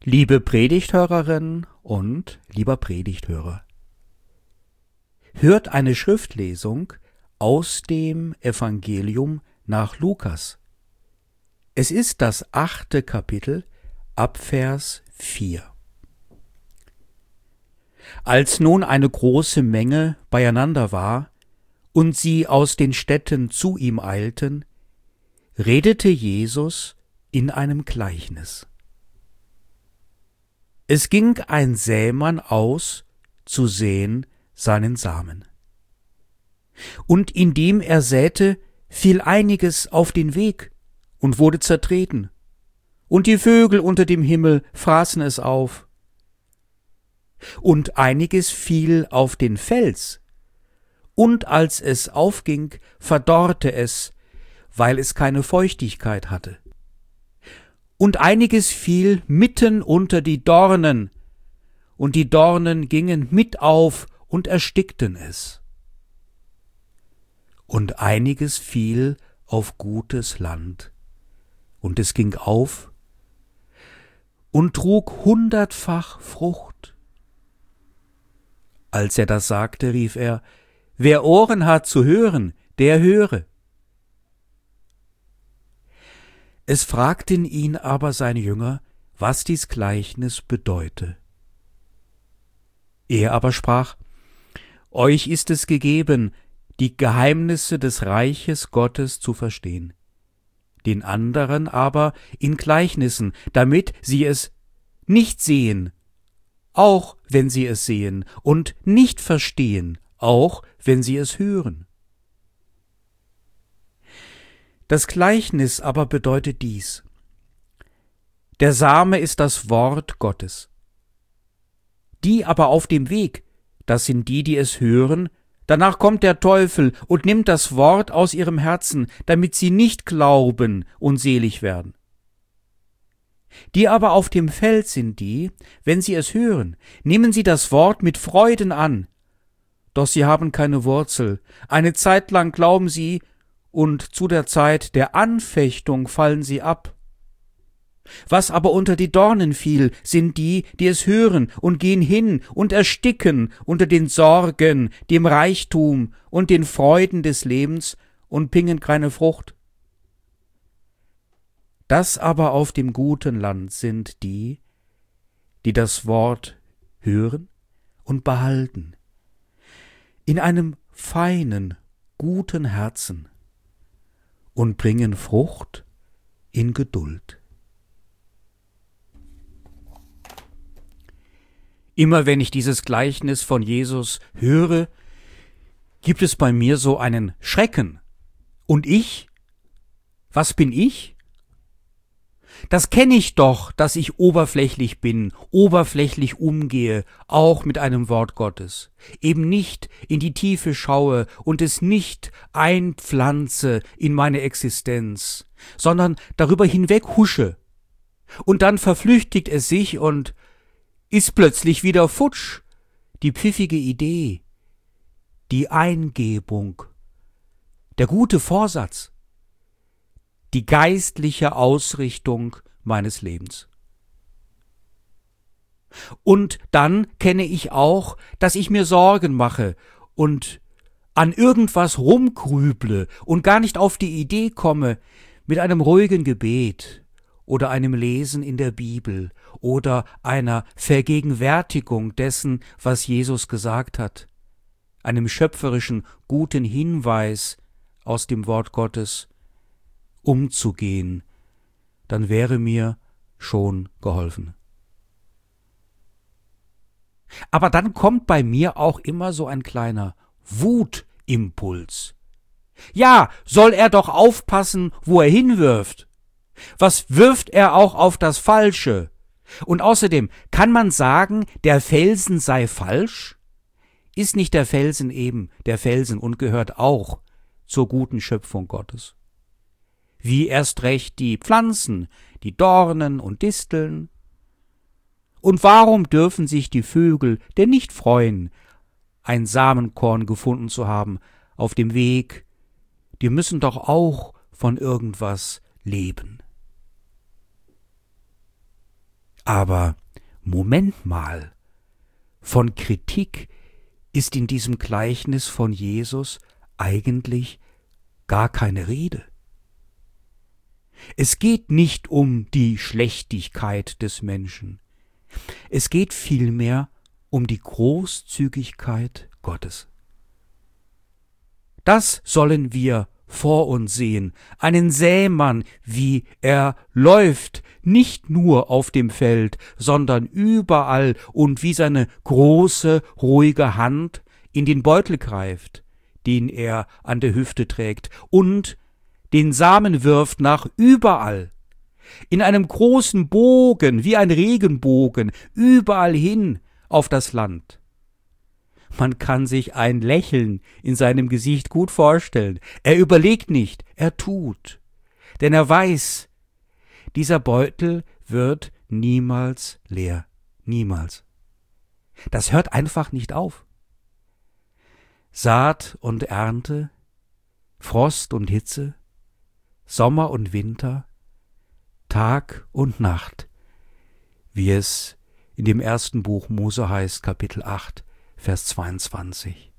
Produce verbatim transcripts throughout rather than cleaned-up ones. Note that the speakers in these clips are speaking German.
Liebe Predigthörerin und lieber Predigthörer, hört eine Schriftlesung aus dem Evangelium nach Lukas. Es ist das achte Kapitel ab Vers vier. Als nun eine große Menge beieinander war und sie aus den Städten zu ihm eilten, redete Jesus in einem Gleichnis. Es ging ein Sämann aus, zu säen seinen Samen. Und indem er säte, fiel einiges auf den Weg und wurde zertreten, und die Vögel unter dem Himmel fraßen es auf. Und einiges fiel auf den Fels, und als es aufging, verdorrte es, weil es keine Feuchtigkeit hatte. Und einiges fiel mitten unter die Dornen, und die Dornen gingen mit auf und erstickten es. Und einiges fiel auf gutes Land, und es ging auf und trug hundertfach Frucht. Als er das sagte, rief er: Wer Ohren hat zu hören, der höre. Es fragten ihn aber seine Jünger, was dies Gleichnis bedeute. Er aber sprach: Euch ist es gegeben, die Geheimnisse des Reiches Gottes zu verstehen, den anderen aber in Gleichnissen, damit sie es nicht sehen, auch wenn sie es sehen, und nicht verstehen, auch wenn sie es hören. Das Gleichnis aber bedeutet dies: Der Same ist das Wort Gottes. Die aber auf dem Weg, das sind die, die es hören, danach kommt der Teufel und nimmt das Wort aus ihrem Herzen, damit sie nicht glauben und selig werden. Die aber auf dem Feld sind die, wenn sie es hören, nehmen sie das Wort mit Freuden an, doch sie haben keine Wurzel. Eine Zeit lang glauben sie, und zu der Zeit der Anfechtung fallen sie ab. Was aber unter die Dornen fiel, sind die, die es hören und gehen hin und ersticken unter den Sorgen, dem Reichtum und den Freuden des Lebens und bringen keine Frucht. Das aber auf dem guten Land sind die, die das Wort hören und behalten, in einem feinen, guten Herzen, und bringen Frucht in Geduld. Immer wenn ich dieses Gleichnis von Jesus höre, gibt es bei mir so einen Schrecken. Und ich? Was bin ich? Das kenne ich doch, dass ich oberflächlich bin, oberflächlich umgehe, auch mit einem Wort Gottes, eben nicht in die Tiefe schaue und es nicht einpflanze in meine Existenz, sondern darüber hinweg husche. Und dann verflüchtigt es sich und ist plötzlich wieder futsch, die pfiffige Idee, die Eingebung, der gute Vorsatz, die geistliche Ausrichtung meines Lebens. Und dann kenne ich auch, dass ich mir Sorgen mache und an irgendwas rumgrüble und gar nicht auf die Idee komme, mit einem ruhigen Gebet oder einem Lesen in der Bibel oder einer Vergegenwärtigung dessen, was Jesus gesagt hat, einem schöpferischen, guten Hinweis aus dem Wort Gottes, umzugehen, dann wäre mir schon geholfen. Aber dann kommt bei mir auch immer so ein kleiner Wutimpuls. Ja, soll er doch aufpassen, wo er hinwirft. Was wirft er auch auf das Falsche? Und außerdem, kann man sagen, der Felsen sei falsch? Ist nicht der Felsen eben der Felsen und gehört auch zur guten Schöpfung Gottes? Wie erst recht die Pflanzen, die Dornen und Disteln? Und warum dürfen sich die Vögel denn nicht freuen, ein Samenkorn gefunden zu haben auf dem Weg? Die müssen doch auch von irgendwas leben. Aber Moment mal, von Kritik ist in diesem Gleichnis von Jesus eigentlich gar keine Rede. Es geht nicht um die Schlechtigkeit des Menschen. Es geht vielmehr um die Großzügigkeit Gottes. Das sollen wir vor uns sehen, einen Sämann, wie er läuft, nicht nur auf dem Feld, sondern überall und wie seine große, ruhige Hand in den Beutel greift, den er an der Hüfte trägt, und den Samen wirft nach überall, in einem großen Bogen, wie ein Regenbogen, überall hin auf das Land. Man kann sich ein Lächeln in seinem Gesicht gut vorstellen. Er überlegt nicht, er tut. Denn er weiß, dieser Beutel wird niemals leer. Niemals. Das hört einfach nicht auf. Saat und Ernte, Frost und Hitze, Sommer und Winter, Tag und Nacht, wie es in dem ersten Buch Mose heißt, Kapitel acht, Vers zweiundzwanzig.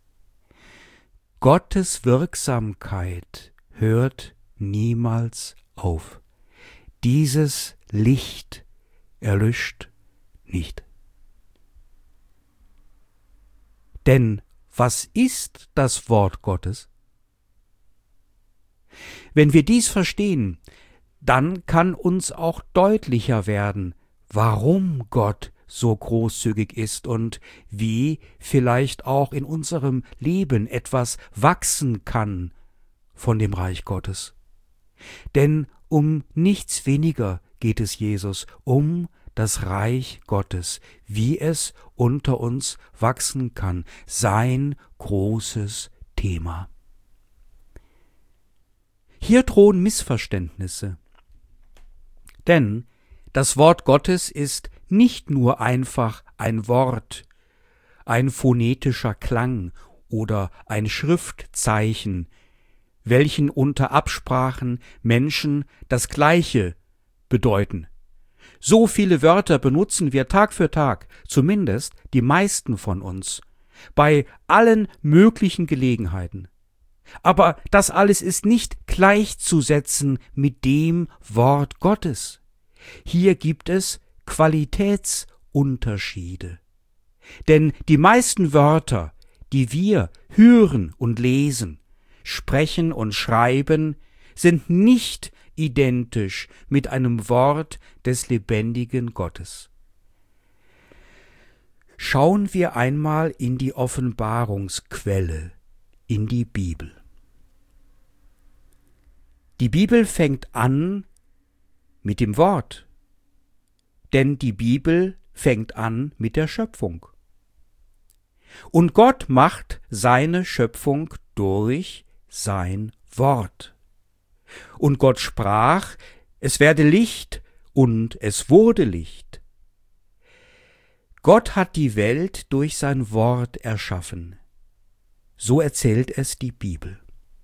Gottes Wirksamkeit hört niemals auf. Dieses Licht erlischt nicht. Denn was ist das Wort Gottes? Wenn wir dies verstehen, dann kann uns auch deutlicher werden, warum Gott so großzügig ist und wie vielleicht auch in unserem Leben etwas wachsen kann von dem Reich Gottes. Denn um nichts weniger geht es Jesus, um das Reich Gottes, wie es unter uns wachsen kann, sein großes Thema. Hier drohen Missverständnisse, denn das Wort Gottes ist nicht nur einfach ein Wort, ein phonetischer Klang oder ein Schriftzeichen, welchen unter Absprachen Menschen das Gleiche bedeuten. So viele Wörter benutzen wir Tag für Tag, zumindest die meisten von uns, bei allen möglichen Gelegenheiten. Aber das alles ist nicht gleichzusetzen mit dem Wort Gottes. Hier gibt es Qualitätsunterschiede. Denn die meisten Wörter, die wir hören und lesen, sprechen und schreiben, sind nicht identisch mit einem Wort des lebendigen Gottes. Schauen wir einmal in die Offenbarungsquelle, in die Bibel. Die Bibel fängt an mit dem Wort, denn die Bibel fängt an mit der Schöpfung. Und Gott macht seine Schöpfung durch sein Wort. Und Gott sprach, es werde Licht, und es wurde Licht. Gott hat die Welt durch sein Wort erschaffen. So erzählt es die Bibel.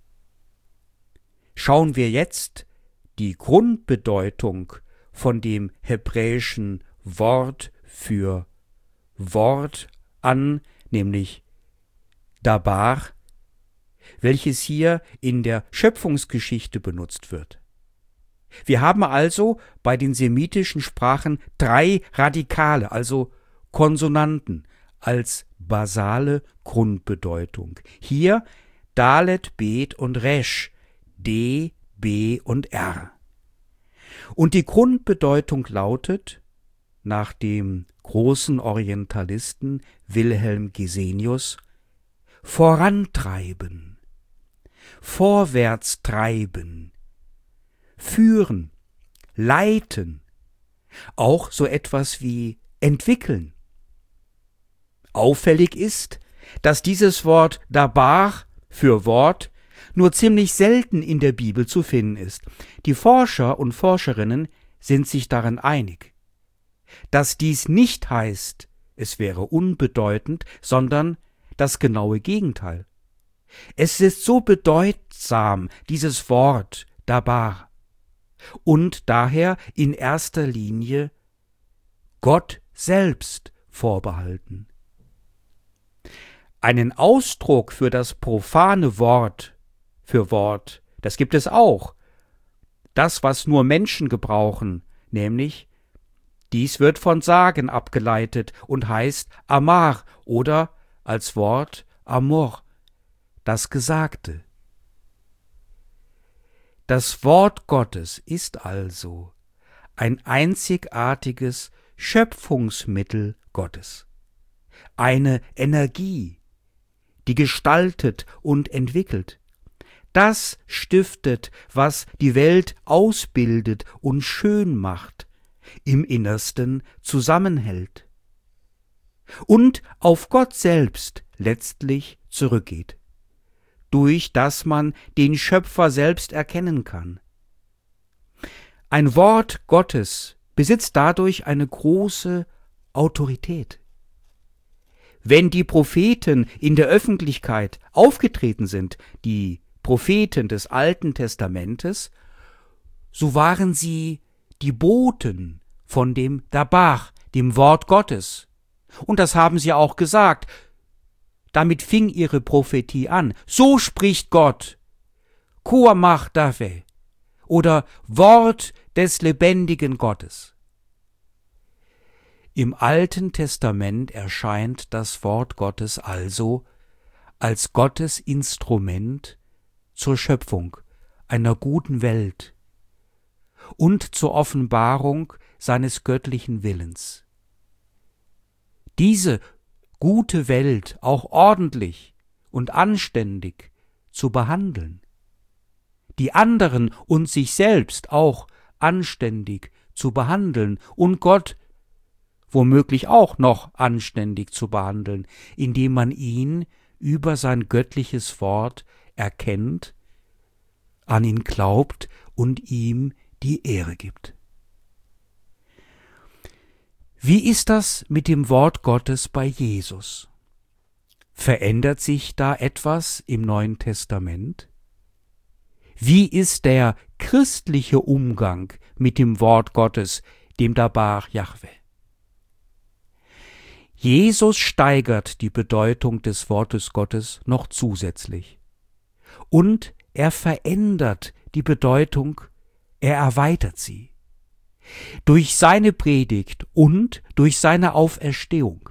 Schauen wir jetzt die Grundbedeutung von dem hebräischen Wort für Wort an, nämlich Dabar, welches hier in der Schöpfungsgeschichte benutzt wird. Wir haben also bei den semitischen Sprachen drei Radikale, also Konsonanten, als basale Grundbedeutung. Hier Dalet, Bet und Resh, D, B und R. Und die Grundbedeutung lautet, nach dem großen Orientalisten Wilhelm Gesenius, vorantreiben, vorwärts treiben, führen, leiten, auch so etwas wie entwickeln. Auffällig ist, dass dieses Wort Dabar für Wort nur ziemlich selten in der Bibel zu finden ist. Die Forscher und Forscherinnen sind sich darin einig, dass dies nicht heißt, es wäre unbedeutend, sondern das genaue Gegenteil. Es ist so bedeutsam, dieses Wort Dabar, und daher in erster Linie Gott selbst vorbehalten. Einen Ausdruck für das profane Wort, für Wort, das gibt es auch. Das, was nur Menschen gebrauchen, nämlich, dies wird von Sagen abgeleitet und heißt Amar oder als Wort Amor, das Gesagte. Das Wort Gottes ist also ein einzigartiges Schöpfungsmittel Gottes, eine Energie, die gestaltet und entwickelt. Das stiftet, was die Welt ausbildet und schön macht, im Innersten zusammenhält und auf Gott selbst letztlich zurückgeht, durch das man den Schöpfer selbst erkennen kann. Ein Wort Gottes besitzt dadurch eine große Autorität. Wenn die Propheten in der Öffentlichkeit aufgetreten sind, die Propheten des Alten Testamentes, so waren sie die Boten von dem Dabach, dem Wort Gottes. Und das haben sie auch gesagt. Damit fing ihre Prophetie an. So spricht Gott. Koamach Dave. Oder Wort des lebendigen Gottes. Im Alten Testament erscheint das Wort Gottes also als Gottes Instrument zur Schöpfung einer guten Welt und zur Offenbarung seines göttlichen Willens. Diese gute Welt auch ordentlich und anständig zu behandeln, die anderen und sich selbst auch anständig zu behandeln und Gott womöglich auch noch anständig zu behandeln, indem man ihn über sein göttliches Wort erkennt, an ihn glaubt und ihm die Ehre gibt. Wie ist das mit dem Wort Gottes bei Jesus? Verändert sich da etwas im Neuen Testament? Wie ist der christliche Umgang mit dem Wort Gottes, dem Dabach Jahwe? Jesus steigert die Bedeutung des Wortes Gottes noch zusätzlich. Und er verändert die Bedeutung, er erweitert sie. Durch seine Predigt und durch seine Auferstehung.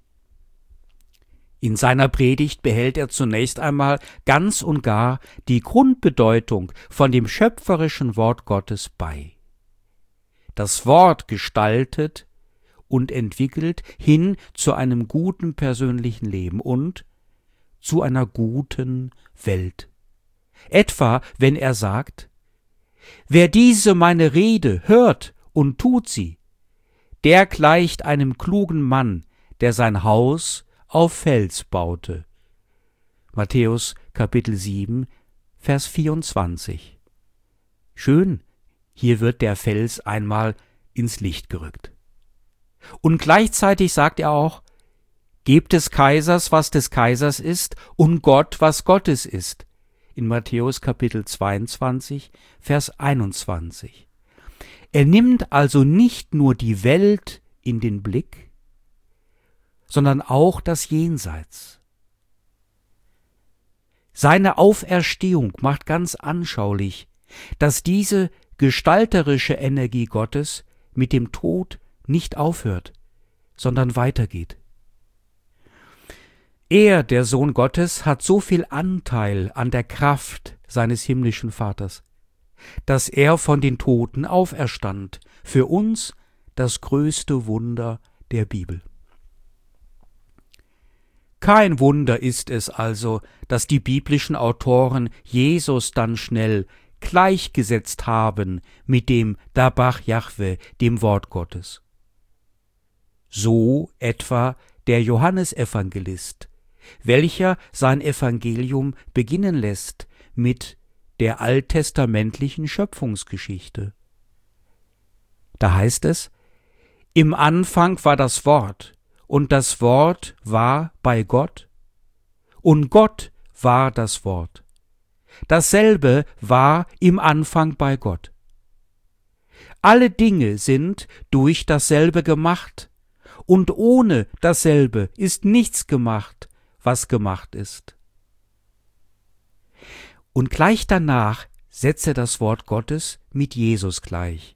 In seiner Predigt behält er zunächst einmal ganz und gar die Grundbedeutung von dem schöpferischen Wort Gottes bei. Das Wort gestaltet und entwickelt hin zu einem guten persönlichen Leben und zu einer guten Welt. Etwa, wenn er sagt, wer diese meine Rede hört und tut sie, der gleicht einem klugen Mann, der sein Haus auf Fels baute. Matthäus Kapitel sieben, Vers vierundzwanzig. Schön, hier wird der Fels einmal ins Licht gerückt. Und gleichzeitig sagt er auch, gebt des Kaisers, was des Kaisers ist, und Gott, was Gottes ist. In Matthäus Kapitel zweiundzwanzig, Vers einundzwanzig. Er nimmt also nicht nur die Welt in den Blick, sondern auch das Jenseits. Seine Auferstehung macht ganz anschaulich, dass diese gestalterische Energie Gottes mit dem Tod nicht aufhört, sondern weitergeht. Er, der Sohn Gottes, hat so viel Anteil an der Kraft seines himmlischen Vaters, dass er von den Toten auferstand, für uns das größte Wunder der Bibel. Kein Wunder ist es also, dass die biblischen Autoren Jesus dann schnell gleichgesetzt haben mit dem Dabach Jahwe, dem Wort Gottes. So etwa der Johannesevangelist, welcher sein Evangelium beginnen lässt mit der alttestamentlichen Schöpfungsgeschichte. Da heißt es, im Anfang war das Wort, und das Wort war bei Gott, und Gott war das Wort. Dasselbe war im Anfang bei Gott. Alle Dinge sind durch dasselbe gemacht, und ohne dasselbe ist nichts gemacht, was gemacht ist. Und gleich danach setzt er das Wort Gottes mit Jesus gleich.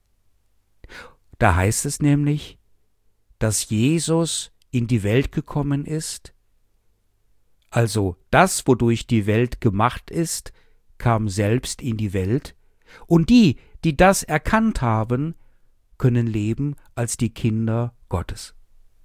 Da heißt es nämlich, dass Jesus in die Welt gekommen ist, also das, wodurch die Welt gemacht ist, kam selbst in die Welt, und die, die das erkannt haben, können leben als die Kinder Gottes.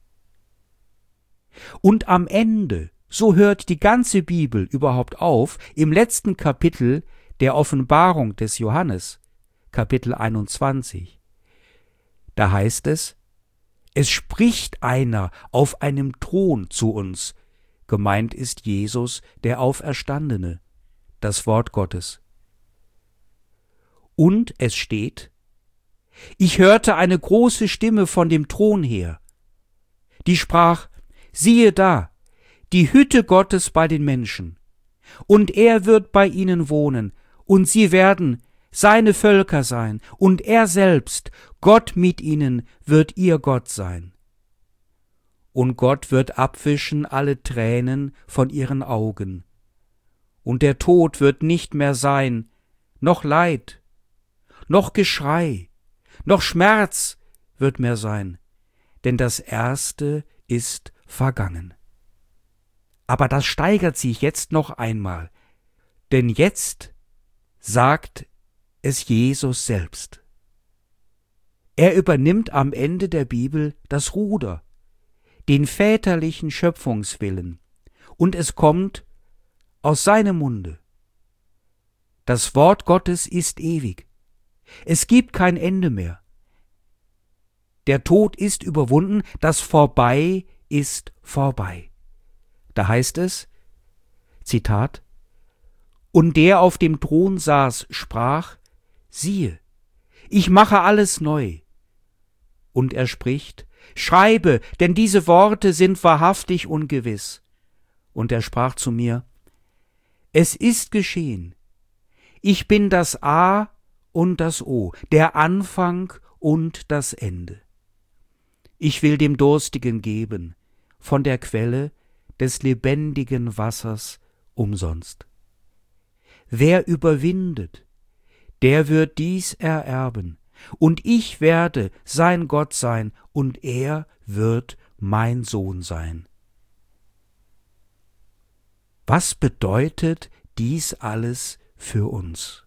Und am Ende, so hört die ganze Bibel überhaupt auf, im letzten Kapitel der Offenbarung des Johannes, Kapitel einundzwanzig, da heißt es, es spricht einer auf einem Thron zu uns, gemeint ist Jesus, der Auferstandene, das Wort Gottes. Und es steht, ich hörte eine große Stimme von dem Thron her, die sprach, siehe da, die Hütte Gottes bei den Menschen, und er wird bei ihnen wohnen, und sie werden seine Völker sein, und er selbst, Gott mit ihnen, wird ihr Gott sein. Und Gott wird abwischen alle Tränen von ihren Augen. Und der Tod wird nicht mehr sein, noch Leid, noch Geschrei, noch Schmerz wird mehr sein, denn das Erste ist vergangen. Aber das steigert sich jetzt noch einmal, denn jetzt sagt es Jesus selbst. Er übernimmt am Ende der Bibel das Ruder, den väterlichen Schöpfungswillen, und es kommt aus seinem Munde. Das Wort Gottes ist ewig. Es gibt kein Ende mehr. Der Tod ist überwunden, das Vorbei ist vorbei. Da heißt es, Zitat, und der auf dem Thron saß, sprach, siehe, ich mache alles neu. Und er spricht, schreibe, denn diese Worte sind wahrhaftig und gewiss. Und er sprach zu mir, es ist geschehen. Ich bin das A und das O, der Anfang und das Ende. Ich will dem Durstigen geben von der Quelle des lebendigen Wassers umsonst. Wer überwindet, der wird dies ererben, und ich werde sein Gott sein, und er wird mein Sohn sein. Was bedeutet dies alles für uns?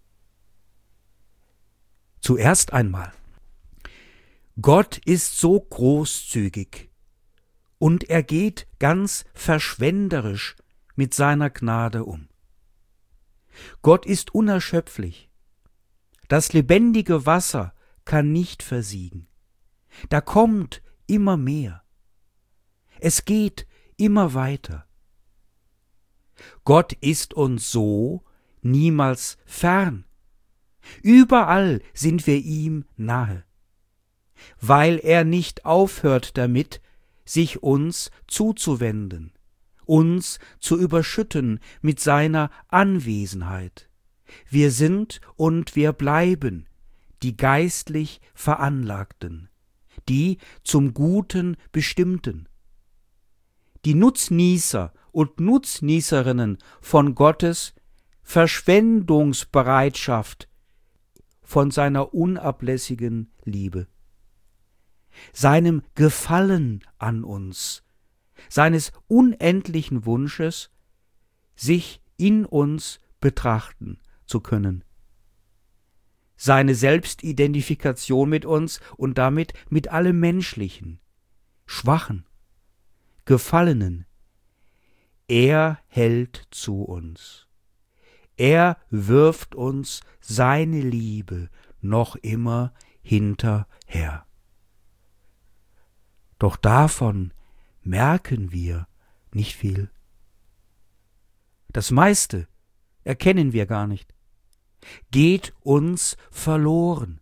Zuerst einmal, Gott ist so großzügig und er geht ganz verschwenderisch mit seiner Gnade um. Gott ist unerschöpflich. Das lebendige Wasser kann nicht versiegen. Da kommt immer mehr. Es geht immer weiter. Gott ist uns so niemals fern. Überall sind wir ihm nahe, weil er nicht aufhört damit, sich uns zuzuwenden, uns zu überschütten mit seiner Anwesenheit. Wir sind und wir bleiben die geistlich Veranlagten, die zum Guten Bestimmten, die Nutznießer und Nutznießerinnen von Gottes Verschwendungsbereitschaft, von seiner unablässigen Liebe, seinem Gefallen an uns, seines unendlichen Wunsches, sich in uns betrachten zu können, seine Selbstidentifikation mit uns und damit mit allem Menschlichen, Schwachen, Gefallenen. Er hält zu uns. Er wirft uns seine Liebe noch immer hinterher. Doch davon merken wir nicht viel. Das meiste erkennen wir gar nicht, geht uns verloren.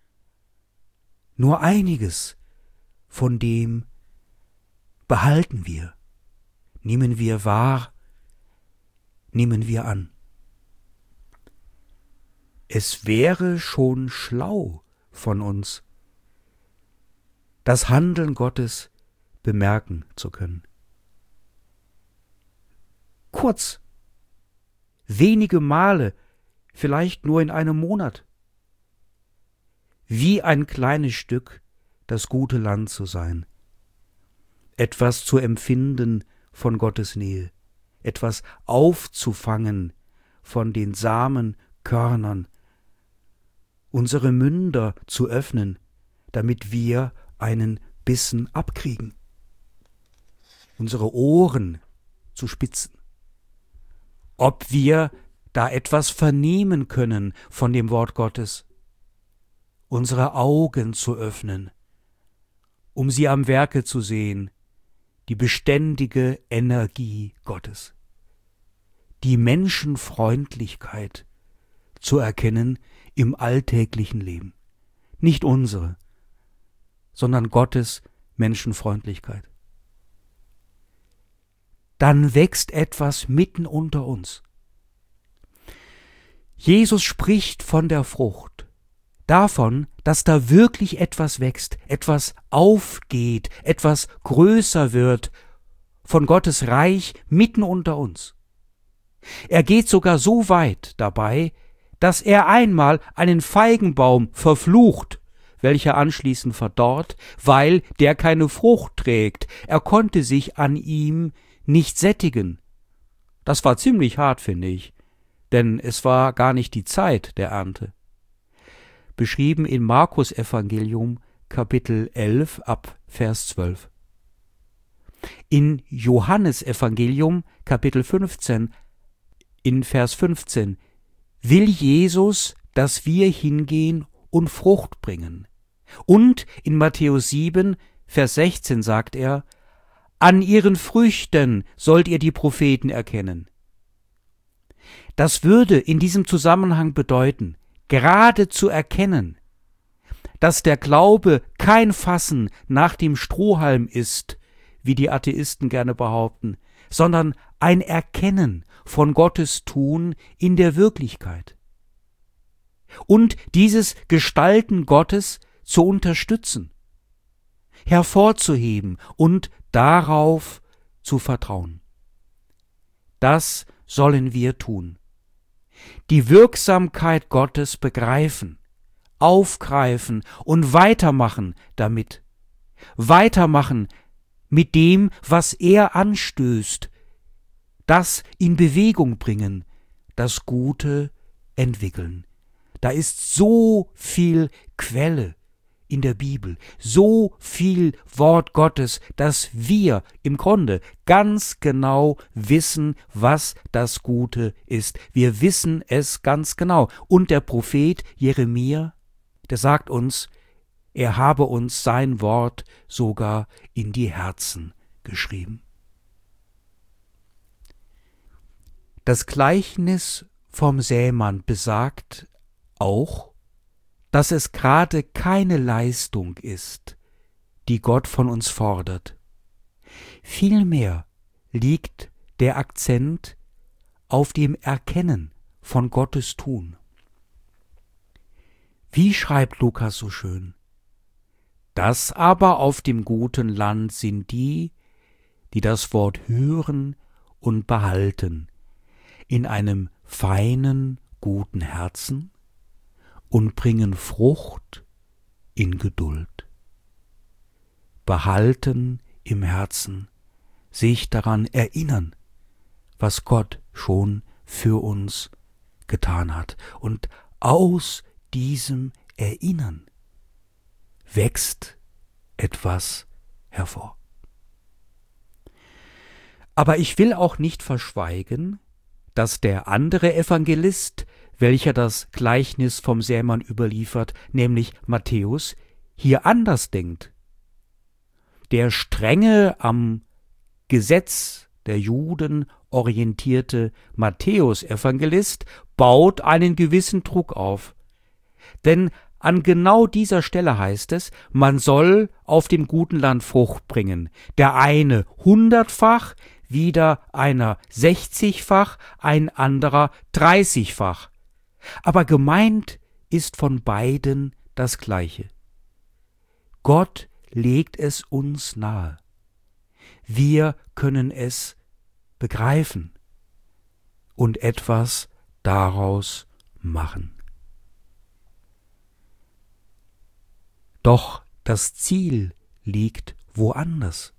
Nur einiges von dem behalten wir, nehmen wir wahr, nehmen wir an. Es wäre schon schlau von uns, das Handeln Gottes bemerken zu können. Kurz, wenige Male, vielleicht nur in einem Monat, wie ein kleines Stück das gute Land zu sein, etwas zu empfinden von Gottes Nähe, etwas aufzufangen von den Samenkörnern, unsere Münder zu öffnen, damit wir einen Bissen abkriegen, unsere Ohren zu spitzen, ob wir da etwas vernehmen können von dem Wort Gottes, unsere Augen zu öffnen, um sie am Werke zu sehen, die beständige Energie Gottes, die Menschenfreundlichkeit zu erkennen im alltäglichen Leben. Nicht unsere, sondern Gottes Menschenfreundlichkeit. Dann wächst etwas mitten unter uns. Jesus spricht von der Frucht, davon, dass da wirklich etwas wächst, etwas aufgeht, etwas größer wird, von Gottes Reich mitten unter uns. Er geht sogar so weit dabei, dass er einmal einen Feigenbaum verflucht, welcher anschließend verdorrt, weil der keine Frucht trägt. Er konnte sich an ihm nicht sättigen. Das war ziemlich hart, finde ich, denn es war gar nicht die Zeit der Ernte. Beschrieben in Markus Evangelium Kapitel elf ab Vers zwölf. In Johannes Evangelium Kapitel fünfzehn in Vers fünfzehn will Jesus, dass wir hingehen und Frucht bringen. Und in Matthäus sieben Vers sechzehn sagt er: An ihren Früchten sollt ihr die Propheten erkennen. Das würde in diesem Zusammenhang bedeuten, gerade zu erkennen, dass der Glaube kein Fassen nach dem Strohhalm ist, wie die Atheisten gerne behaupten, sondern ein Erkennen von Gottes Tun in der Wirklichkeit. Und dieses Gestalten Gottes zu unterstützen, hervorzuheben und darauf zu vertrauen. Das sollen wir tun. Die Wirksamkeit Gottes begreifen, aufgreifen und weitermachen damit. Weitermachen mit dem, was er anstößt, das in Bewegung bringen, das Gute entwickeln. Da ist so viel Quelle in der Bibel, so viel Wort Gottes, dass wir im Grunde ganz genau wissen, was das Gute ist. Wir wissen es ganz genau. Und der Prophet Jeremia, der sagt uns, er habe uns sein Wort sogar in die Herzen geschrieben. Das Gleichnis vom Sämann besagt auch, dass es gerade keine Leistung ist, die Gott von uns fordert. Vielmehr liegt der Akzent auf dem Erkennen von Gottes Tun. Wie schreibt Lukas so schön: Das aber auf dem guten Land sind die, die das Wort hören und behalten, in einem feinen, guten Herzen und bringen Frucht in Geduld. Behalten im Herzen, sich daran erinnern, was Gott schon für uns getan hat. Und aus diesem Erinnern wächst etwas hervor. Aber ich will auch nicht verschweigen, dass der andere Evangelist, welcher das Gleichnis vom Sämann überliefert, nämlich Matthäus, hier anders denkt. Der strenge am Gesetz der Juden orientierte Matthäus-Evangelist baut einen gewissen Druck auf. Denn an genau dieser Stelle heißt es, man soll auf dem guten Land Frucht bringen. Der eine hundertfach, wieder einer sechzigfach, ein anderer dreißigfach. Aber gemeint ist von beiden das Gleiche. Gott legt es uns nahe. Wir können es begreifen und etwas daraus machen. Doch das Ziel liegt woanders.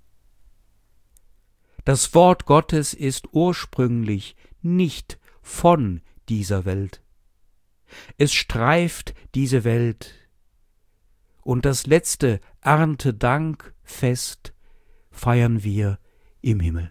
Das Wort Gottes ist ursprünglich nicht von dieser Welt. Es streift diese Welt, und das letzte Erntedankfest feiern wir im Himmel.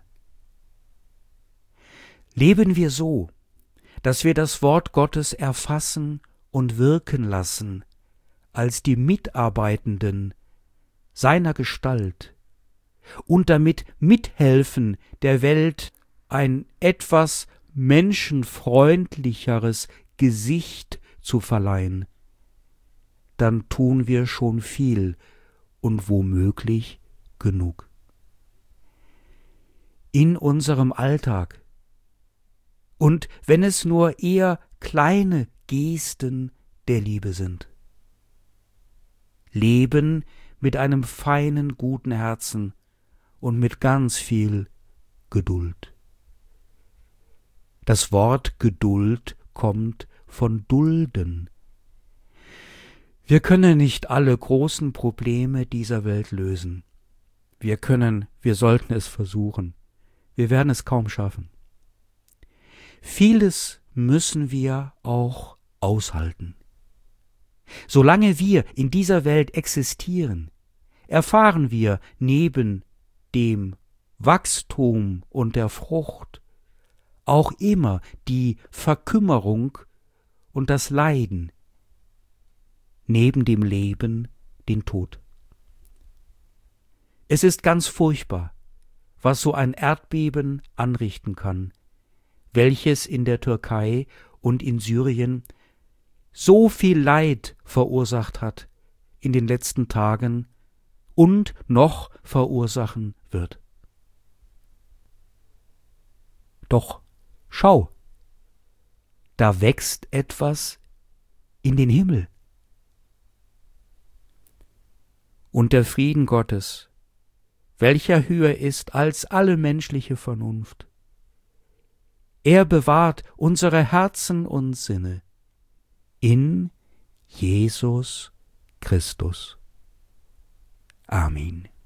Leben wir so, dass wir das Wort Gottes erfassen und wirken lassen, als die Mitarbeitenden seiner Gestalt und damit mithelfen, der Welt ein etwas menschenfreundlicheres Gesicht zu verleihen, dann tun wir schon viel und womöglich genug. In unserem Alltag, und wenn es nur eher kleine Gesten der Liebe sind. Leben mit einem feinen, guten Herzen und mit ganz viel Geduld. Das Wort Geduld kommt von dulden. Wir können nicht alle großen Probleme dieser Welt lösen. Wir können, wir sollten es versuchen. Wir werden es kaum schaffen. Vieles müssen wir auch aushalten. Solange wir in dieser Welt existieren, erfahren wir neben dem Wachstum und der Frucht auch immer die Verkümmerung und das Leiden, neben dem Leben den Tod. Es ist ganz furchtbar, was so ein Erdbeben anrichten kann, welches in der Türkei und in Syrien so viel Leid verursacht hat in den letzten Tagen und noch verursachen wird. Doch schau, da wächst etwas in den Himmel. Und der Frieden Gottes, welcher höher ist als alle menschliche Vernunft, er bewahrt unsere Herzen und Sinne in Jesus Christus. Amen.